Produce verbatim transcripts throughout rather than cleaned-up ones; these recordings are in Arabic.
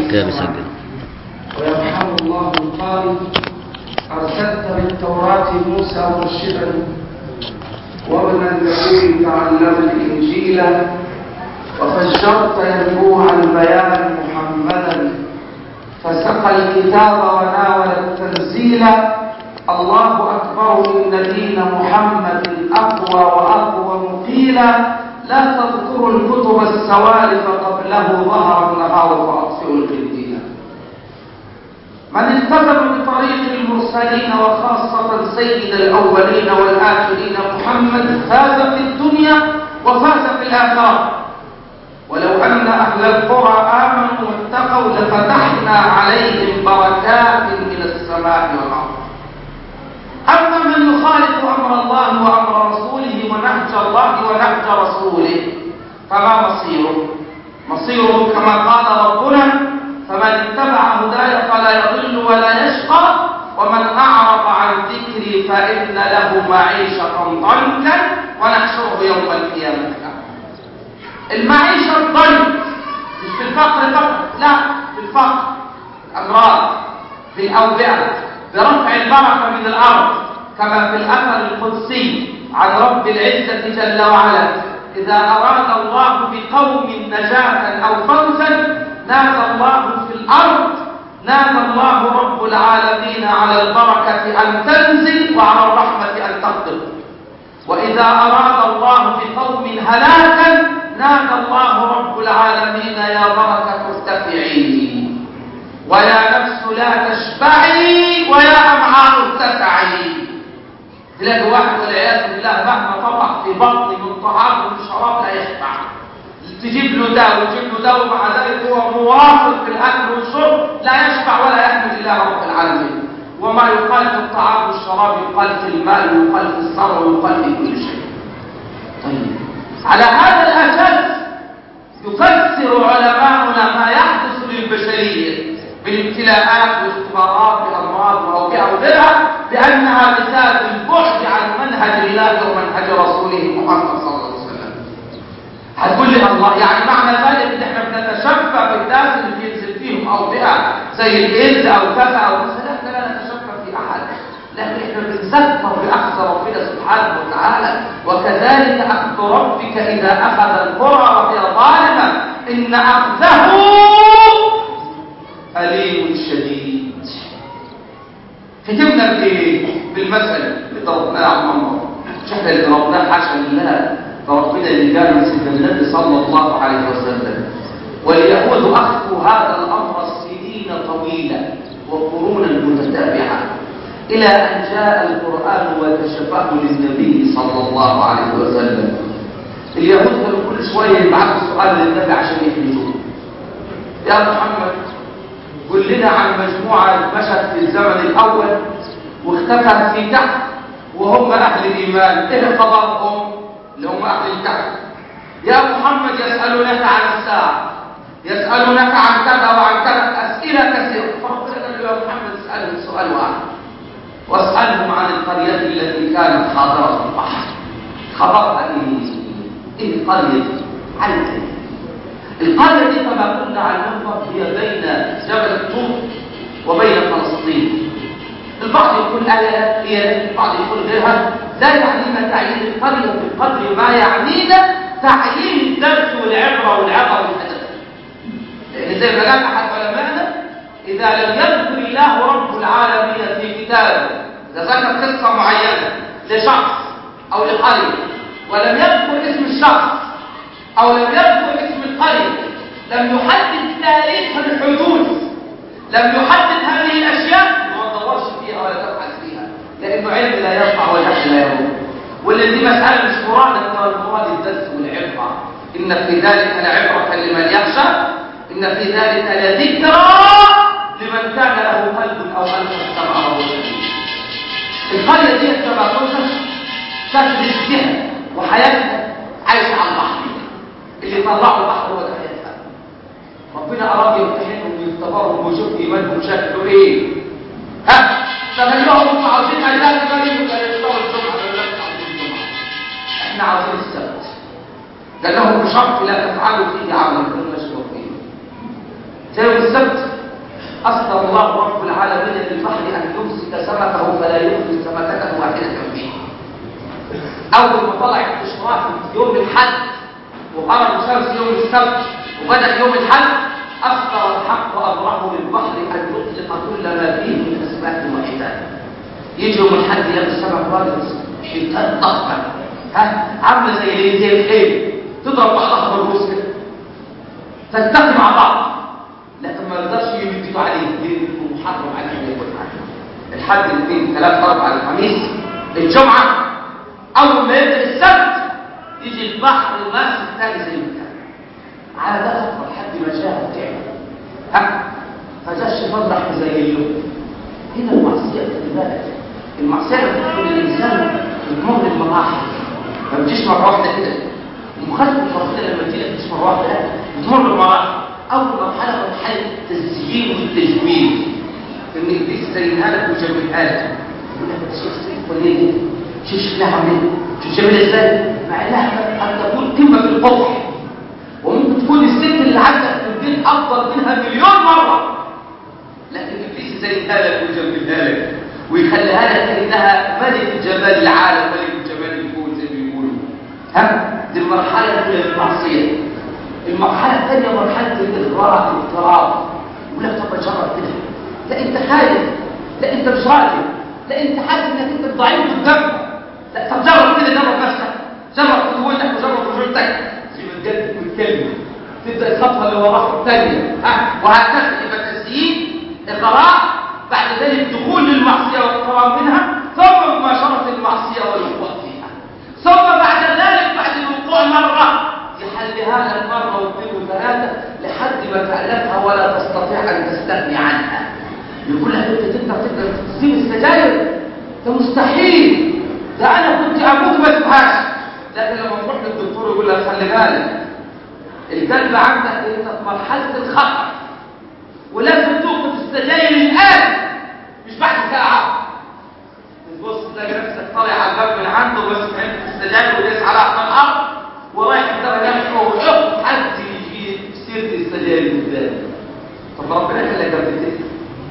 كده بيسجل. ويرحم الله القائل: أرسلت بالتوراة موسى مرشدا وابنا النبي تعلم الإنجيل وفجرت ينبوع البيان محمدا فسقى الكتاب وناول التنزيل. الله أكبر إن دين محمد أقوى وأقوى مقيلا. لا تذكروا الكتب السوالف قبله ظهر النهار فأطفئوا القنديل. من التزم بطريق المرسلين وخاصة سيد الأولين والآخرين محمد فاز في الدنيا وفاز في الآخرة. ولو أن أهل القرى آمنوا واتقوا لفتحنا عليهم بركات من السماء والأرض. أما من يخالف أمر الله وأمر رسوله ونهج الله ونهج رسوله فما مصيره؟ مصيره كما قال ربنا: فمن اتبع هداي فلا يضل ولا يشقى ومن أعرض عن ذكري فإن له معيشة ضنكا ونحشره يوم القيامة. المعيشة الضنك مش في الفقر فقط، لا، في الفقر، الأمراض، في الأوبئة، برفع البركة من الأرض، كما في الأثر القدسي عن رب العزة جل وعلا: إذا أراد الله بقوم نجاة أو فوزا نادى الله في الأرض، نادى الله رب العالمين على البركة أن تنزل وعلى الرحمة أن تقدر. وإذا أراد الله بقوم هلاكا نادى الله رب العالمين: يا بركة ارتفعي ويا نفس لا تشبعي ويا أمعاء ارتفعي. تلاقي واحد والعياذ بالله مهما طبع في بطن من طعام ومن شراب لا يشبع، تجيب له ده وتجيب له ده ومع ذلك هو مواصل في الأكل والشرب لا يشبع ولا يحمد الله رب العالمين. وما يقال في الطعام والشراب يقال في المال ويقال في الثروة ويقال في كل شيء. طيب، على هذا الأساس يفسر علماؤنا ما يحدث للبشرية بالابتلاءات والاختبارات بأمراض وأوبئة وغيرها بأنها بسبب البعد عن منهج الله ومنهج رسوله محمد صلى الله عليه وسلم. هتقول لي الله، يعني معنى ذلك ان احنا بنتشفى بالناس اللي بينزل فيهم أوبئة زي الإيدز أو كذا أو كذا؟ لا، لا نتشفى في أحد، لكن احنا بنذكر بأخذ ربنا سبحانه وتعالى: وكذلك أخذ ربك إذا أخذ القرى وهي ظالمة إن أخذه أليم شديد. ختمنا بإيه؟ بالمثل اللي ضربناه على المنبر، مش احنا اللي ضربناه حاشا لله، فربنا اللي قال سيدنا النبي صلى الله عليه وسلم: واليهود أخذوا هذا الأمر سنين طويلة وقرونا متتابعة إلى أن جاء القرآن وكشفه للنبي صلى الله عليه وسلم. اليهود كانوا كل شوية يبعثوا سؤال للنبي عشان يحملوه: يا محمد قل لنا عن مجموعة مشت في الزمن الأول واختفت في كهف وهم أهل الإيمان، إيه خبرهم؟ اللي هم أهل الكهف. يا محمد يسألونك عن الساعة، يسألونك عن كذا وعن كذا، أسئلة كثيرة. فربنا قال له: يا محمد اسألهم سؤال واحد، واسألهم عن القرية التي كانت حاضرة البحر. خبرها إيه؟ إيه القرية دي؟ عن إيه؟ القرية دي كما قلنا على المنبر هي بين جبل الطور وبين فلسطين. البعض يقول آية هي، البعض يقول غيرها. لا يعنينا تعيين القرية بقدر ما يعنينا تعيين الدرس والعبرة والعبر والهدف. لأن زي ما قال أحد علمائنا: إذا لم يذكر الله رب العالمين في كتابه، إذا ذكر قصة معينة لشخص أو لقرية ولم يذكر اسم الشخص أو لم يذكر اسم القرية، لم يحدد تاريخ الحدوث، لم يحدد هذه الأشياء، ما تدورش فيها ولا تبحث فيها، لأنه علم لا ينفع وجهل لا يضر. واللي دي مسألة مش مراد، إنما المراد الدرس والعبرة. إن في ذلك لعبرة لمن يخشى، إن في ذلك لذكرى لمن كان له قلب أو ألقى السمع وهو شهيد. القرية دي كما قلنا كانت رزقها وحياتها عايشة على البحر، اللي طلعوا البحر هو ده حياتها. ربنا أراد يمتحنهم ويختبرهم ويشوف إيمانهم شكله إيه. ها فقال لهم: انتوا عاوزين أجازة غريب ولا يختاروا الجمعة ولا لا عاوزين الجمعة؟ إحنا عاوزين السبت. قال لهم: بشرط لا تفعلوا فيه عمل غير مشروع فيه. ده يوم السبت أصدر الله رب العالمين للبحر أن يمسك سمكه فلا يخرج سمكته واحدة فيه. أول ما طلع الاشراف يوم الحد وغرب الشمس يوم السبت وبدأ يوم الحد، أصدر الحق أمره للبحر أن يطلق كل ما فيه من أسماك وحيتان. يجي يوم الحد يلاقي السمك واجد حيتان ضخمة، ها عاملة زي ايه؟ زي الخيل، تضرب بعضها بالروس كده، تلتقي مع بعض، لكن ما يقدرش يمد ايده عليه، يبقى محرم عليه ان ياكل حاجه. الحد الاثنين ثلاث اربع الخميس الجمعه، اول ما يبدا السبت يجي البحر الماس الثاني زي ما كان على ده خطر لحد ما جاء وتعب، ها فجاء الشيطان راح زي اليوم. هنا المعصيه خلي بالك، المعصيه بتدخل الانسان بتمر المراحل، ما بتجيش مره واحده كده. المخالفه الفاصله لما تجي لك مش مره واحده، لا بتمر بمراحل. اول مرحله مرحله التزيين والتجميل، ان البيت زينها لك ويجملها لك، يقول لك شوف ست ليه، شوف شكلها عامل ايه، شوف جميله ازاي، مع انها قد تكون قمه في القبح، وممكن تكون الست اللي عندك في البيت افضل منها مليون مره، لكن البيت زينها لك ويجملها لك ويخليها لك كانها ملك جمال العالم، ملك جمال الكون زي ما بيقولوا. ها دي المرحله الاولى للمعصيه. المرحله الثانيه مرحله الاغراء الاضطراب. يقول لك طب اجرب كده، لا انت خايف، لا انت مش راضي، لا انت حاسس انك انت ضعيف قدامك، لا طب جرب كده، جرب نفسك، جرب قوتك وجرب رجولتك، زي ما تجدد والكلمه تبدا الخطوه اللي وراها الثانيه، ها وهكذا. يبقى تسيير، اغراء، بعد ذلك دخول للمعصيه واقتراب منها، ثم مباشره المعصيه والوقوع فيها، ثم بعد ذلك بعد الوقوع مره يحلها لك مره واثنين وثلاثه لحد ما تألفها ولا تستطيع ان تستغني عنها. يقول لك انت تقدر تقدر تسيب السجاير؟ ده مستحيل، ده انا كنت اموت ما اسيبهاش. لكن لما تروح للدكتور يقول لك خلي بالك القلب عندك انت في مرحله الخطر، ولازم توقف السجاير الان مش بعد ساعه. تبص تلاقي نفسك طالع على الباب من عنده بس عندك السجاير وداس على احمر الارض ورايح الدرجات وحط حد يجي سيره السجاير قدامك. طب ربنا قال لك قبل كده؟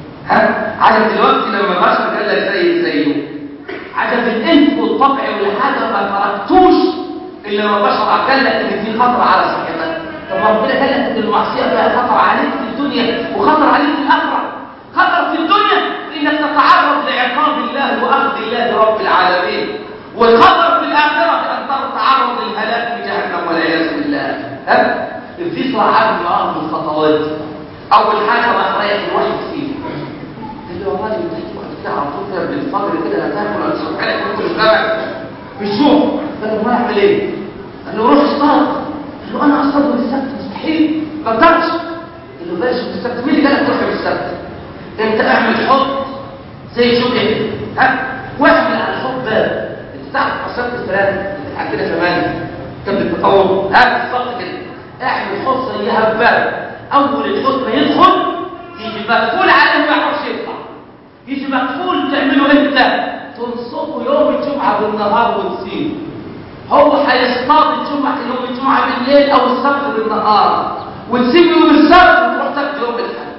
ها عجب دلوقتي لما البشر قال لك زي زيه، عجب الانف والطبع والحاجه ما تركتوش الا لما البشر قال لك ان في خطر على صحتك. طب ربنا قال لك ان المعصيه فيها خطر عليك في الدنيا وخطر عليك في الاخره. خطر في الدنيا انك تتعرض لعقاب الله واخذ الله رب العالمين، والخطر في الاخره ان تتعرض للهلاك في جهنم والعياذ بالله. ها ابليس راح معاهم الخطوات. اول حاجه راح رايح الواحد فيه، قال له يا راجل انت هتقعد كده على طول كده بالفجر كده لا تاكل ولا تشرب حاجه ممكن تشتغل بالشوق. قال له ما اعمل ايه؟ قال له روح اصطاد. قال له انا اصطاد من السبت؟ مستحيل ما اقدرش. قال له بلاش من السبت. مين اللي قال لك تروح من السبت؟ انت اعمل حوض زي شوكه كده، ها واعمل على الحوض باب. انت تعرف مسافه الفلان اللي عندنا زمان كان بالتطور، ها بالظبط كده، اعمل حوض زيها بباب. اول الحوض ما يدخل يجي مقفول عليه ما يعرفش يطلع، يجي مقفول. تعمله امتى؟ تنصبه يوم الجمعه بالنهار وتسيبه. هو هيصطاد الجمعه يوم الجمعه بالليل او السبت بالنهار وتسيبه يوم السبت وتروح تاخد يوم الاحد.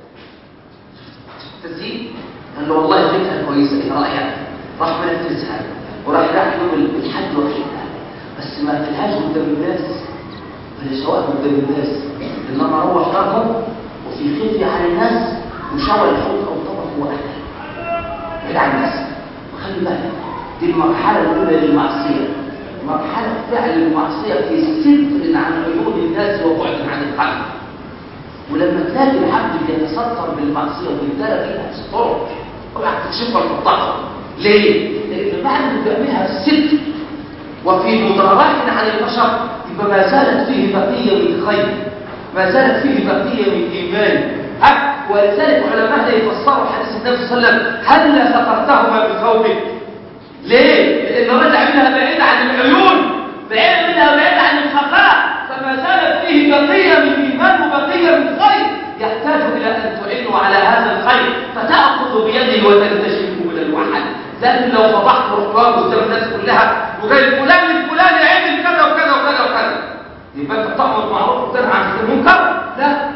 تسيب؟ قال له والله فكره كويسه، ايه رايك؟ راح منفذها وراح راح يوم الحد وحيدها، بس ما قالهاش قدام الناس ولا شواء قدام الناس، انما روح رقم وفي خفيه عن الناس وشوى الحوض او طبق واكل بعيد عن الناس. وخلي بالك دي المرحله الاولى للمعصيه، مرحله فعل المعصيه في ستر عن عيون الناس وبعد عن القلب. ولما تلاقي العبد بيتستر بالمعصيه وبيبتلى فيها ستره اوعى تكشفها وتقطعها. ليه؟ لان بعد ما بيعملها في ستر وفي مضارعه عن البشر يبقى ما زالت فيه بقيه من خير، ما زالت فيه بقيه من ايمان. ها ولذلك علماء يفسروا حديث النبي صلى الله عليه وسلم هل سترتهما بثوبك؟ ليه؟ لان رجع منها بعيد عن العيون، بعيد منها بعيد عن الخفاء، فما زالت فيه بقيه من ايمان وبقيه من خير يحتاج الى ان تعينوا على هذا الخير فتاخذ بيده وتنتشره من الوحل. لكن لو فضحت ورحت قدام الناس كلها وجاي فلان الفلاني عمل كذا وكذا وكذا وكذا، يبقى انت تامر بالمعروف وتنهى عن المنكر؟ لا،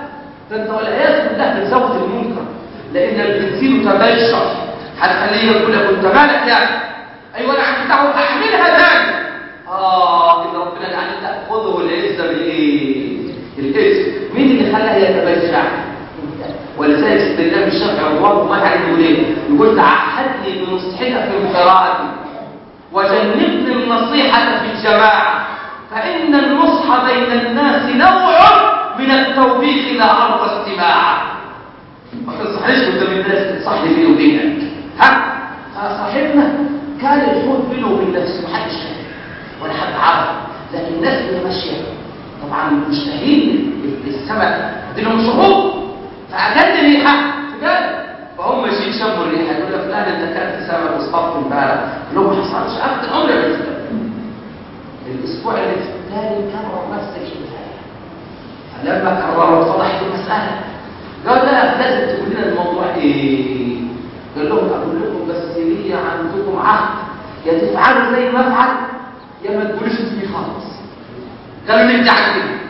ده انت والعياذ بالله بتزود المنكر، لان البنزين تبشر هتخليه يقول لك انت مالك يا اخي؟ ايوه انا عم بتاعه اعملها تاني. اه ان ربنا جعل تاخذه العزه بالايه؟ الاسم. مين اللي خلاها يتبجع؟ ولذلك سيدنا الامام الشافعي رضوان الله عليه يقول ايه؟ يقول تعهدني بنصحك في القراءه وجنبني النصيحه في الجماعه، فان النصح بين الناس نوع من التوبيخ لا ارضى استماعا. ما تنصحنيش قدام الناس، تنصحني بيني وبينك. ها صاحبنا كان الحوت بينه وبين نفسه محدش شاف ولا حد عرف، لكن الناس اللي ماشيه طبعا مشتهين السمك دينهم شهور، فاكلت ريحه بجد، فهم ماشيين شموا الريحه يقول لك فلان انت كلت سمك واصطفت امبارح، لو ما حصلش اخد عمري ما شفته. الاسبوع اللي الثاني كرر نفس الحكايه، فلما كرروا اتضحت المساله قال لا لازم تقول لنا الموضوع ايه. قال لهم اقول لكم بس لي عندكم عهد، يا تفعلوا زي ما افعل يا ما تقولوش اسمي خالص. قالوا لي انت عارف كده.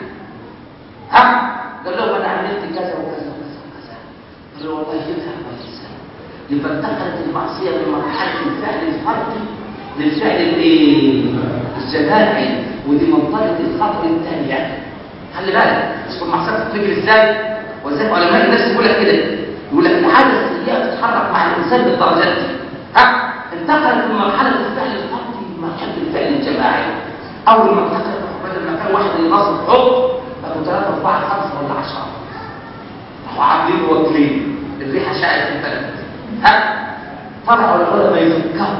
ها قال لهم انا عملت كذا وكذا وكذا وكذا. قالوا والله جبتها كويس. يبقى انتقلت المعصيه من مرحله الفعل الفردي للفعل الايه؟ الجماعي، ودي منطقه الخطر الثانيه. خلي بالك مش كل معصيه بتجري ازاي، وزي علماء النفس يقول لك كده، يقول لك العاده السيئه بتتحرك مع الانسان بالدرجات دي. ها انتقلت من مرحله الفعل الفردي لمرحله الفعل الجماعي. اول ما انتقلت بدل ما كان واحد ينصب حب بقوا ثلاثه اربعه خمسه ولا عشره، راحوا عاملين وكلين، الريحه شاعت في البلد. ها طلعوا العلماء يفكروا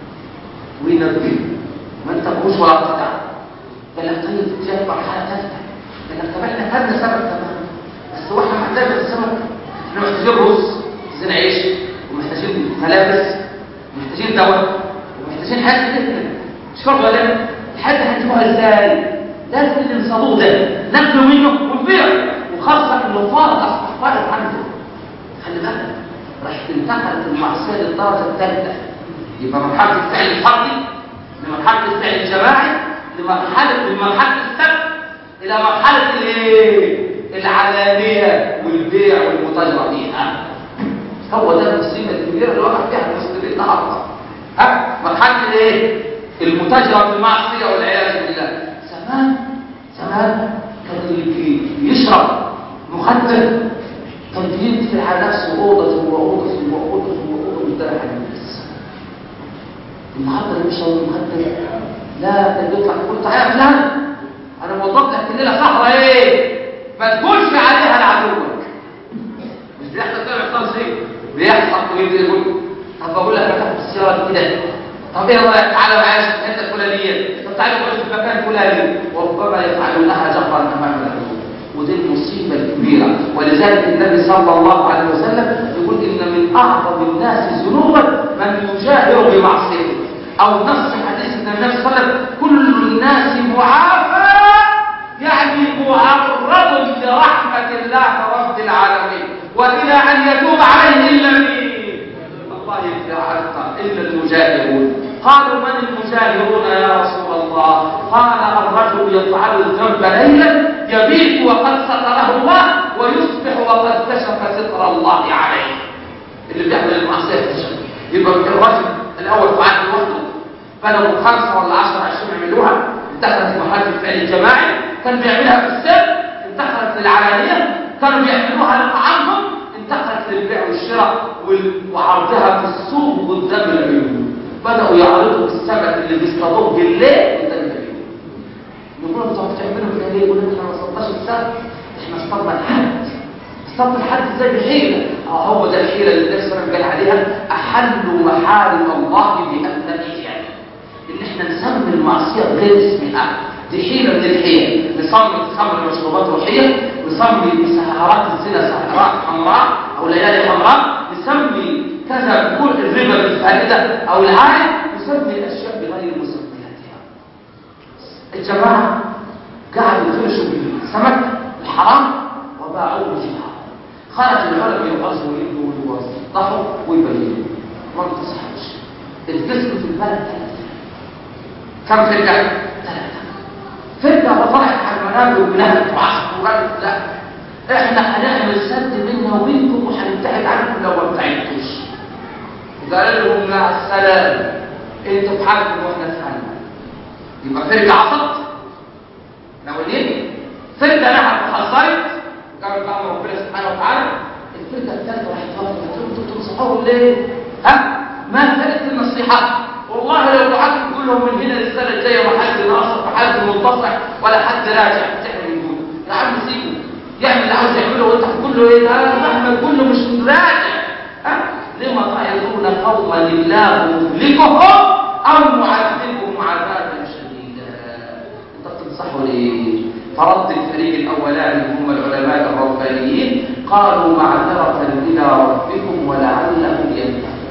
وينبهوا، ما انتبهوش ولا قطع. قال لك طيب جاءت مرحله ثالثه، قال لك طب احنا خدنا سمك تمام، بس هو احنا محتاجين السمك، احنا محتاجين رز، محتاجين عيش، ومحتاجين ملابس، ومحتاجين دواء، ومحتاجين حاجات كده. مش فرض ولا الحاجه هنجيبها ازاي؟ لازم اللي نصادوه ده ناكله منه ونبيعه، وخاصه انه فارق اصبح فارق عنده. خلي بالك راح انتقلت المعصيه للدرجه الثالثه، يبقى مرحله الفعل الفردي لمرحله الفعل الجماعي لمرحله من مرحله السبت الى مرحله الايه؟ العلانيه والبيع والمتاجره فيها. هو ده المصيبه الكبيره اللي وقع فيها المسلمين النهارده. ها مرحله الايه؟ المتاجره بالمعصيه والعياذ بالله. زمان زمان كان اللي يشرب مخدر كان بيدفع على نفسه اوضه واوضه واوضه واوضه ويدرع على الناس. النهارده اللي بيشرب مخدر لا ده بيطلع يقول تعالى يا فلان انا موظف لك الليله سهره ايه؟ ما تقولش عليها لعدوك. مش بيحصل كده؟ ما بيحصلش ايه؟ بيحصل. ويبدا يقول طب بقول لك هتاخد السياره كده، طب ايه رايك تعالى معايا في الحته الفلانيه، طب تعالى نقعد في المكان الفلاني، وربما يفعلونها جهرا امام العدو. ودي المصيبه الكبيره. ولذلك النبي صلى الله عليه وسلم يقول ان من اعظم الناس ذنوبا من يجاهر بمعصيته، او نص حديث النبي صلى الله عليه وسلم كل الناس معافى، يعني معرض لرحمه الله رب العالمين، والى ان يتوب عليه الا مين؟ الله يفعلها الا المجاهرون. قالوا من المجاهرون يا رسول الله؟ قال الرجل يفعل الذنب ليلا يبيت وقد ستره الله ويصبح وقد كشف ستر الله عليه. اللي بيعمل المعصيه كشف. يبقى الرجل الاول فعل لوحده، بلغوا خمسه ولا عشره عشرين يعملوها، انتقلت مرحله الفعل الجماعي، كان بيعملها في السر، انتقلت للعلانيه، كانوا بيعملوها لطعامهم، انتقلت للبيع والشراء وعرضها في السوق قدام العيون. بدأوا يعرضوا السمك اللي بيصطادوه بالليل قدام العيون. يقولوا انتوا بتعملوا كده ليه؟ يقولوا احنا ما صطادناش السمك، احنا اصطادنا الحد. اصطادنا الحد ازاي؟ بحيله. اه هو ده الحيله اللي النبي صلى الله عليه وسلم قال عليها احلوا محارم الله بأنبيائه، ان احنا نسمي المعصيه بغير اسمها. دي حيله من الحيل. نسمي الخمر مشروبات روحيه، نسمي سهرات الزنا سهرات حمراء او ليالي حمراء، نسمي كذا كل الربا بالفائده او العائد، نسمي الاشياء بغير مسمياتها. الجماعه قاعدوا يفرشوا بالسمك الحرام وباعوه بالحرام. خرج العلماء يوعظوا ويبنوا ويوضحوا ويبينوا، ما انتصحوش. القسم في البلد ثلاثه. كم فرقه؟ ثلاثه. فرقه وطلعت على المنابر وبنهت وعصر ورد. لا، احنا هنعمل سد بيننا وبينكم وهنبتعد عنكم لو ما ابتعدتوش. قال لهم مع السلامه، انتوا في حالكم واحنا في حالنا. يبقى فرقه عصت الاولين، فرقه نحت وحصلت وقالوا بقى ربنا سبحانه وتعالى. الفرقه الثالثه راحت واقفه قالت لهم تنصحوهم ليه؟ ها؟ ما فائده النصيحه؟ والله لو قعدت تقول لهم من هنا للسنه الجايه ما حد ناصر ما حد منتصح ولا حد راجع تعمل يقول يا عم سيبه يعمل اللي عاوز يعمله وانت تقول له ايه ده؟ مهما تقول له مش راجع. ها؟ لما تعظون قوما الله مهلكهم او معذبهم عذابا شديدا؟ انت بتنصحوا ليه؟ فرد الفريق الاولاني هم العلماء الربانيين قالوا معذره الى ربكم ولعلهم ينتهون.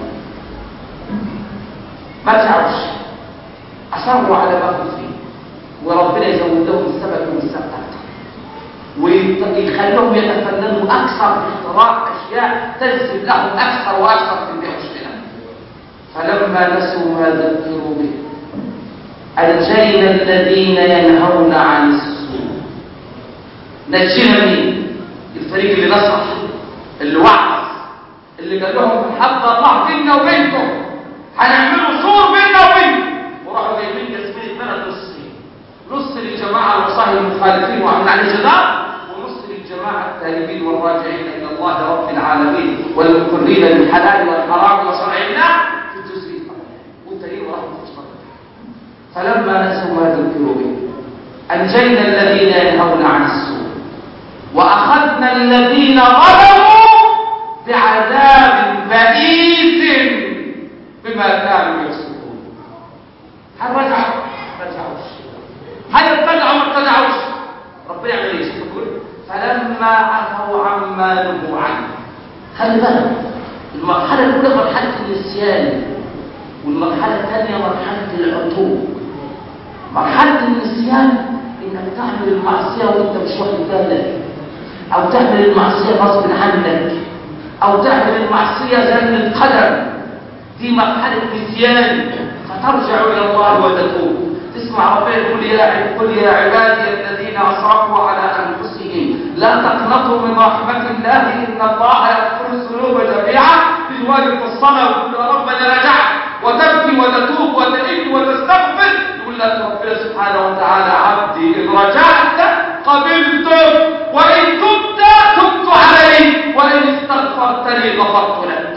ما رجعوش، اصروا على ما هم فيه، وربنا يزود لهم السبب والسبب اكثر ويخليهم يتفننوا اكثر في اختراع اشياء تجذب لهم اكثر واكثر في البيع والشراء. فلما نسوا ما ذكروا به انجينا الذين ينهون عن السوء. نجينا مين؟ الفريق اللي نصح، اللي وعظ، اللي قال لهم حد الله بيننا وبينكم، هنعملوا سور بيننا وبينكم. وراحوا جايبين تسميه بلد نصين، نص للجماعه الوصاهي المخالفين وعملنا عليه جدار، ونص للجماعه التائبين والراجعين الى الله رب العالمين والمقرين بالحلال والحرام وشرع الله في الجزء الاول والتانيين وراحوا في الشرع. فلما نسوا ما ذكروا به انجينا الذين ينهون عن السوء واخذنا الذين ظلموا بعذاب بئيس بما كانوا يفسقون. هل رجعوا؟ رجعوش. هل ابتدعوا؟ ما ابتدعوش. ربنا يعمل ايش؟ فلما عفوا عما نهوا عنه. خلي بالك، المرحله الاولى مرحله النسيان، والمرحله الثانيه مرحله العتوق. مرحله النسيان انك تعمل المعصيه وانت مش واخد بالك، او تعمل المعصيه غصب عنك، او تعمل المعصيه زلة قدم. دي مرحلة نسيان، فترجع إلى الله وتتوب. تسمع ربنا يقول يا قل يا عبادي الذين أسرفوا على أنفسهم لا تقنطوا من رحمة الله إن الله يغفر الذنوب جميعا. بالواجب في الصلاة وتقول يا رب أنا رجعت، وتبكي وتتوب وتئن وتستغفر. يقول لك ربنا سبحانه وتعالى عبدي إن رجعت قبلتك وإن تبت تبت عليك وإن استغفرتني غفرت لك.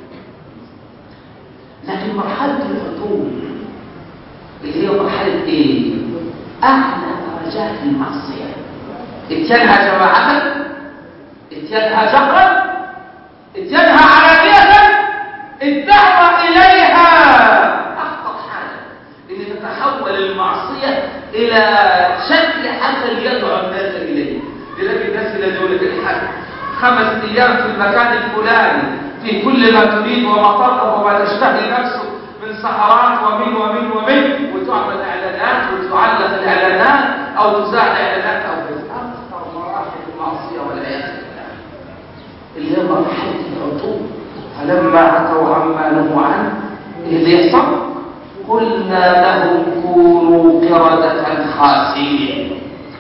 لكن مرحلة العتوب اللي هي مرحلة ايه؟ اعلى درجات المعصية. اتيانها جماعة، اتيانها جهرا، اتيانها علانية، الدعوة اليها اخطر حاجة ان تتحول المعصية الى شكل حسن يدعو الناس اليه. لذلك الناس اللي يقول لك الحج خمس ايام في المكان الفلاني في كل ما تريد وما ترغب وما تشتهي نفسه من سهرات ومن ومن ومن، وتعمل اعلانات وتعلق الاعلانات او تذاع الاعلانات او اكثر مراحل المعصيه والعياذ بالله اللي هي مرحله العتوب. فلما عتوا عما نهوا عنه ايه اللي يحصل؟ قلنا لهم كونوا قردة خاسئين.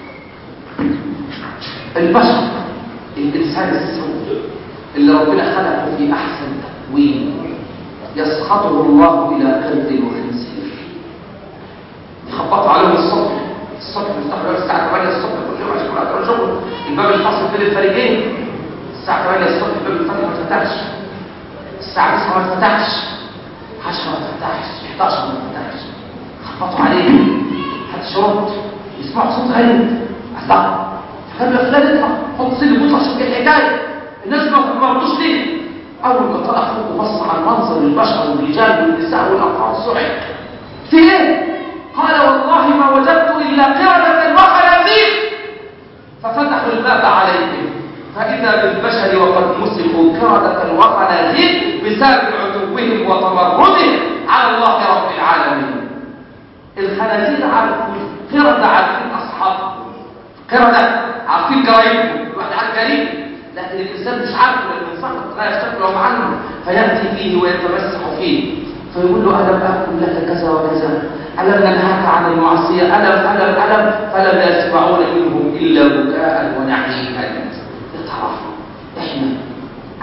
البشر، الانسان السوي اللي ربنا خلقه في احسن تكوين يسخطه الله الى قرد وخنزير. يخبطوا عليهم الصبح، الصبح يفتحوا له الساعه ثمانية الصبح كل يوم عشان يروحوا شغل. الباب الفاصل بين الفريقين الساعه ثمانية الصبح، الباب الفاصل ما اتفتحش، الساعه تسعة ما اتفتحش، عشرة ما اتفتحش، إحدى عشر ما اتفتحش. خبطوا عليه حد شرط يسمعوا صوت غريب الله، فقال له فلان اطلع حط سلم واطلع شوف ايه الحكايه. الناس ما رضوش ليه؟ اول ما طلع فوق وبص على المنظر البشر والرجال والنساء والاطفال صعق. في ايه؟ قال والله ما وجدت الا قردة وخنازير. ففتحوا الباب عليهم فاذا بالبشر وقد مسكوا قردة وخنازير بسبب عتوهم وتمردهم على الله رب العالمين. الخنازير عارفوا، قردة عارفين اصحابهم، قردة عارفين جرايمهم، الواحد عارف جريمه، لكن الانسان مش عارف لان صاحب لا يشتغل عنه فياتي فيه ويتمسح فيه فيقول له الم اقل لك كذا وكذا، الم ننهاك عن المعصيه، الم الم الم فلم يسمعون منهم الا بكاء ونعيما.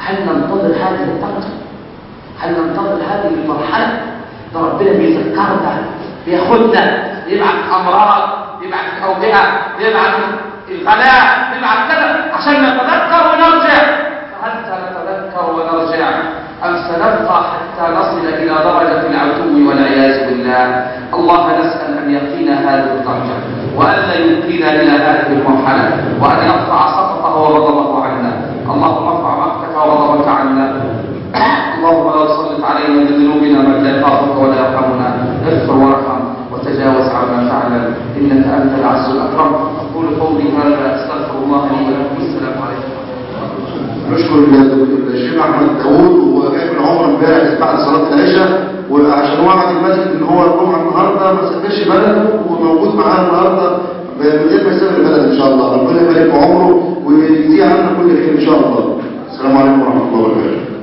هل ننتظر هذه الطاقة؟ هل ننتظر هذه المرحلة؟ ده ربنا بيذكرنا، بياخدنا، بيبعت أمراض، بيبعت أوبئة، بيبعت الغلاء، بيبعت كذا عشان نتذكر ونرجع. فهل سنتذكر ونرجع أم سنبقى حتى نصل إلى درجة العتو والعياذ بالله؟ الله نسأل أن يقينا هذه الدرجة، وأن لا يبقينا إلى هذه المرحلة، وأن يرفع سخطه وغضبه عنا. اللهم ارفع مقتك وغضبك عنا. اللهم لا تسلط علينا بذنوبنا من لا يخافك ولا يرحمنا. اغفر وارحم وتجاوز عما فعلنا، إنك أنت العز الأكرم. أقول قولي هذا، أستغفر الله لي ولكم. السلام عليكم. نشكر الشيخ احمد داوود، وهو جاي من عمره امبارح بعد صلاه العشاء، وعشان وعد المسجد ان هو الجمعه النهارده ما سافرش بلده وموجود معانا النهارده من غير ما يسافر بلد ان شاء الله. ربنا يبارك في عمره ويجزيه عنا كل خير ان شاء الله. السلام عليكم ورحمه الله وبركاته.